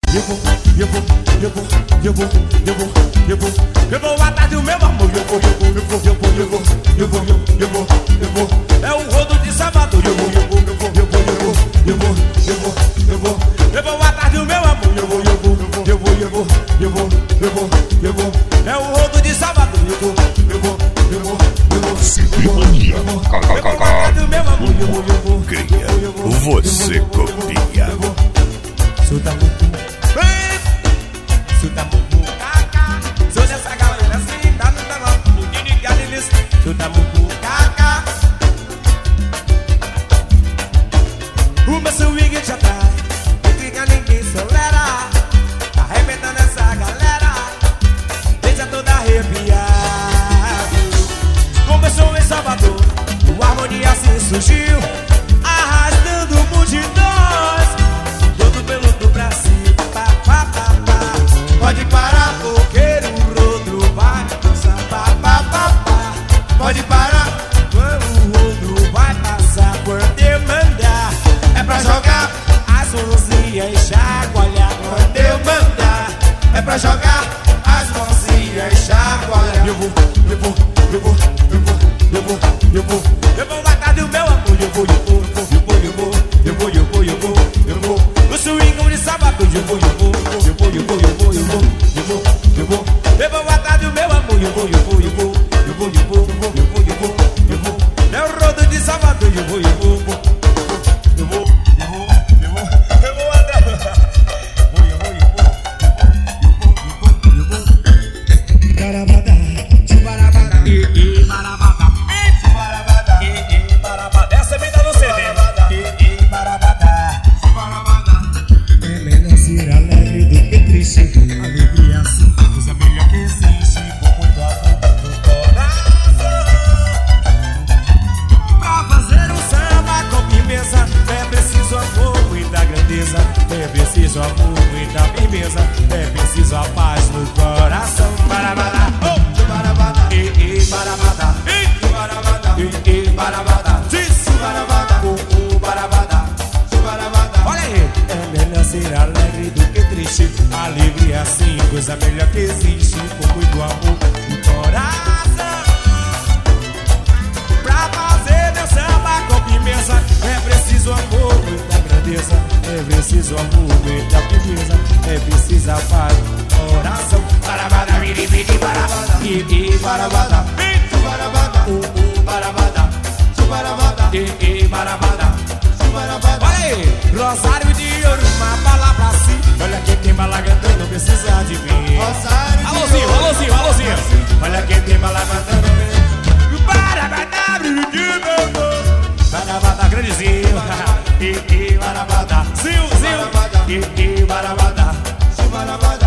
Eu vou atrás do meu amor. É o rodo de Salvador. Eu vou atrás do meu amor. É o rodo de Salvador. Sintonia. Cria, Você copia. Solta muito. Solta muito. Sou dessa galera assim, tá no telão. No Dini Galilis. Solta muito. O meu swing já tá. Não fica ninguém acelera. Tá arrebentando essa galera. Deixa toda arrepiado. Começou em Salvador. O harmonia assim surgiu. Arrastando multidões. Todo pelo do Brasil. Pá, pá, pá, pá. Pode parar, coqueiro, o rodo vai passar. Pá, pá, pá, pá. Pode parar, o rodo vai passar. Quando eu mandar, é pra jogar as mãozinhas e chacoalhar. Quando eu mandar, é pra jogar as mãozinhas e chacoalhar. Eu vou matar do meu amor. Eu vou. O swing de Salvador. Eu vou matar do meu amor. Eu vou. É o rodo de Salvador. Eu vou matar. Barabada, chubarabada, barabada. Essa é bem da no CD. Barabada. É melhor ser alegre do que triste. Alegria assim, coisa melhor que existe. Com muito amor no coração. Pra fazer um samba com firmeza, é preciso amor, muita grandeza. É preciso amor, muita firmeza. É preciso a paz no coração. Barabada, barabada, barabada, barabada, barabada. Olha aí, é melhor ser alegre do que triste. Alegria assim, coisa melhor que existe. Com muito amor no coração. Pra fazer meu samba com firmeza, é preciso amor, muita grandeza. É preciso amor, muita firmeza. É preciso a paz no coração. Barabada, biribiri, barabada, barabada, barabada, barabada. Olha aí, rosário de ouro, uma bala pra si. Olha quem tem bala cantando, não precisa de mim. Alôzinho. Olha quem tem bala cantando. Barabada, grandezinho. Barabada, zil, barabada.